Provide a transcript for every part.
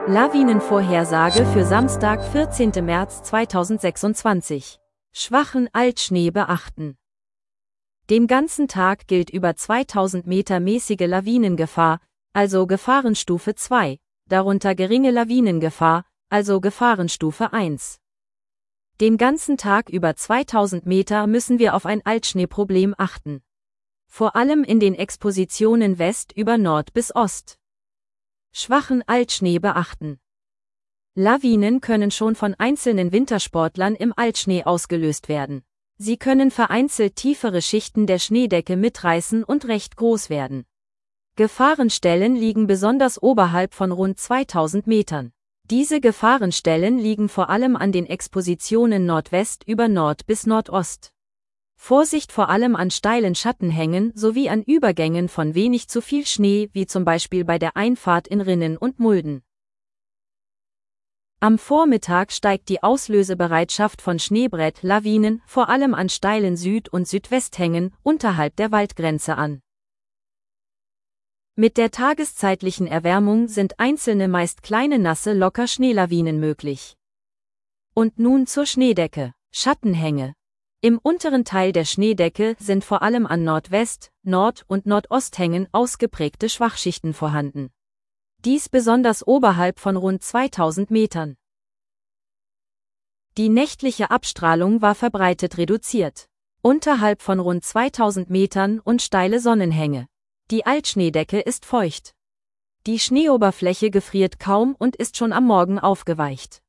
Lawinenvorhersage für Samstag, 14. März 2026. Schwachen Altschnee beachten. Dem ganzen Tag gilt über 2000 Meter mäßige Lawinengefahr, also Gefahrenstufe 2, darunter geringe Lawinengefahr, also Gefahrenstufe 1. Den ganzen Tag über 2000 Meter müssen wir auf ein Altschneeproblem achten. Vor allem in den Expositionen West über Nord bis Ost. Schwachen Altschnee beachten. Lawinen können schon von einzelnen Wintersportlern im Altschnee ausgelöst werden. Sie können vereinzelt tiefere Schichten der Schneedecke mitreißen und recht groß werden. Gefahrenstellen liegen besonders oberhalb von rund 2000 Metern. Diese Gefahrenstellen liegen vor allem an den Expositionen Nordwest über Nord bis Nordost. Vorsicht vor allem an steilen Schattenhängen sowie an Übergängen von wenig zu viel Schnee, wie zum Beispiel bei der Einfahrt in Rinnen und Mulden. Am Vormittag steigt die Auslösebereitschaft von Schneebrett-Lawinen vor allem an steilen Süd- und Südwesthängen unterhalb der Waldgrenze an. Mit der tageszeitlichen Erwärmung sind einzelne meist kleine nasse Locker-Schneelawinen möglich. Und nun zur Schneedecke. Schattenhänge. Im unteren Teil der Schneedecke sind vor allem an Nordwest-, Nord- und Nordosthängen ausgeprägte Schwachschichten vorhanden. Dies besonders oberhalb von rund 2000 Metern. Die nächtliche Abstrahlung war verbreitet reduziert. Unterhalb von rund 2000 Metern und steile Sonnenhänge. Die Altschneedecke ist feucht. Die Schneeoberfläche gefriert kaum und ist schon am Morgen aufgeweicht.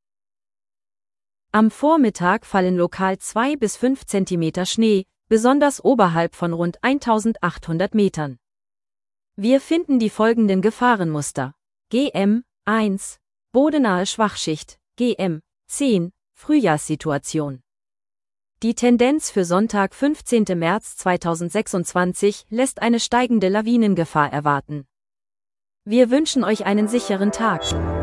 Am Vormittag fallen lokal 2 bis 5 cm Schnee, besonders oberhalb von rund 1800 Metern. Wir finden die folgenden Gefahrenmuster. GM 1, bodenahe Schwachschicht, GM 10, Frühjahrssituation. Die Tendenz für Sonntag, 15. März 2026 lässt eine steigende Lawinengefahr erwarten. Wir wünschen euch einen sicheren Tag.